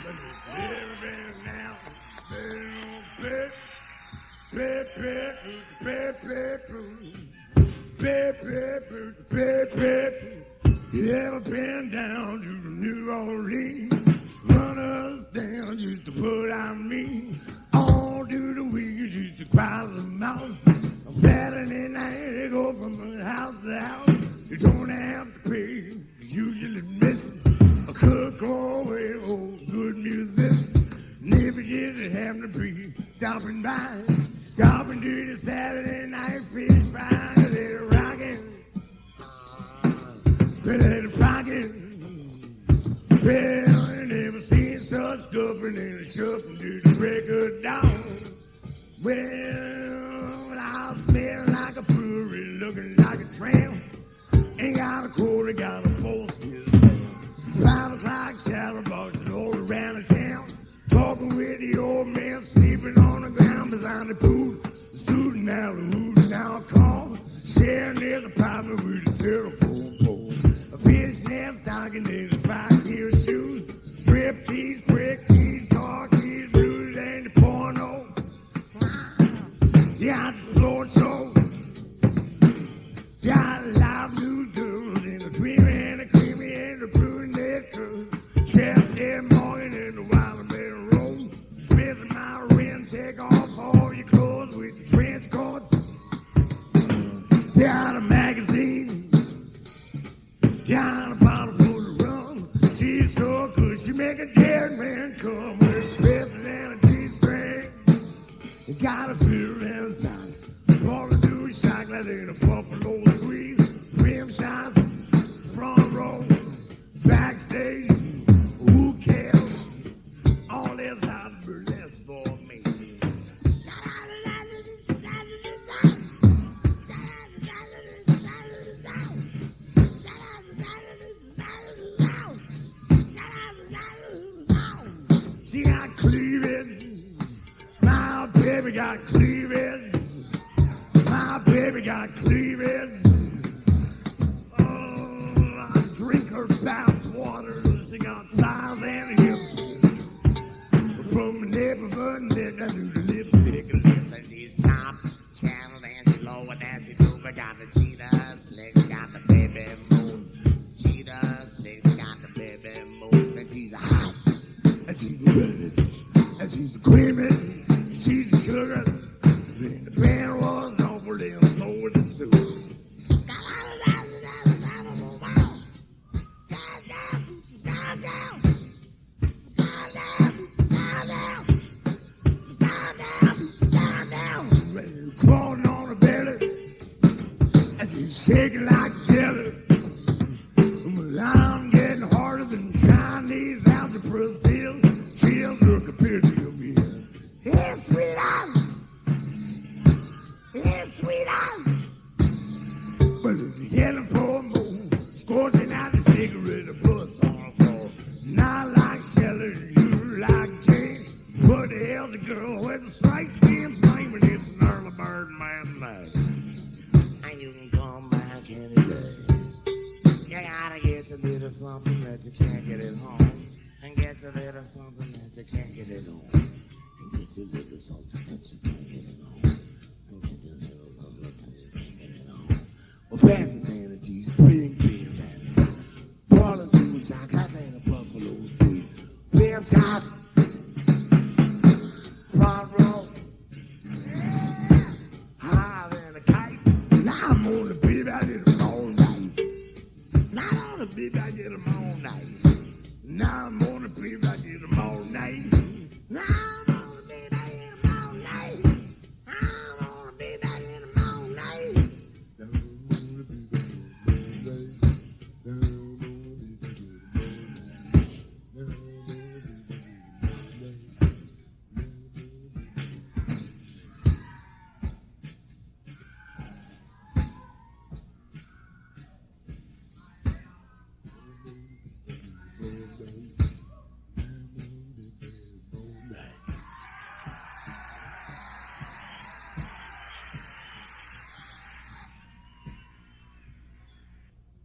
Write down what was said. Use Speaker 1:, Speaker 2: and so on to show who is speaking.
Speaker 1: You ever been down to New Orleans? Run us down just to put on me. All through the week, just to cry the mouth. Saturday night, they go from house to house. You don't have to pay, usually missing a cook or a good musician. Never just happen to be stopping by, stopping to the Saturday night fish fry. They're rocking. They're rocking. Well, I never seen such scuffing and shuffling to the break of dawn. Well, I'll smell like a brewery, looking like a tramp. Ain't got a quarter, got a post. 5 o'clock shadow boxing all around the town. Talking with the old man, sleeping on the ground beside the pool. Shooting out the hooting out call. Sharing his apartment with a telephone pole. A fish snap stocking in his spike heel shoes. Strip tees, prick tees, car keys, blues, and the porno. Got the floor show. Got a lot of new girls and a dreamy and a creamy and a brunette girls. Chester Morgan and the watermelon rose. Prison my rent, take off all your clothes with the trench coats. Got a magazine. Got a bottle full of rum. She's so good, she make a dead man come with a pistol and a G-string. Got a fear and a sign. All to do is shot like in a buffalo squeeze. Rim shots, front row, backstage. Who cares? All this hot burlesque for me. She got cleavage. My baby got cleavage. My baby got cleavage. Oh, I drink her bath water. She got thighs and hips. From the neighborhood neck down to the lipstick.
Speaker 2: And she's chopped, channeled, and she lowered, and she over. Got the cheetahs, legs, got the baby moves. Cheetahs, legs, got the baby moves. And she's hot.
Speaker 1: And she's a and she's a creamy, she's a sugar. And the band was awful, and so was the soup. Crawling on her belly, and she's shaking like jelly. Well, I'm getting harder than Chinese algebra skills. Chills look a picture of me. Hey, sweetheart. Hey, sweetheart. But if you're yelling for more, scorching out the cigarette, the blood's on the floor. Not like Shelley, you like Jane. What the hell's a girl with a straight skin screaming? It's an early bird man night.
Speaker 2: And you can come back any day. You gotta get a bit of something that you can't get at home. And get a bit of something that you can't get at home. And get a bit of something that you can't get at home. And get a little something that you can't get at home.
Speaker 1: Well, pass the vanity, spring beer fantasy. Ballin' through shot, like in a buffalo street. Bam shots. Front row. Higher than a kite. Now I'm on the beat, I did them all night. Now on the beat, I did them all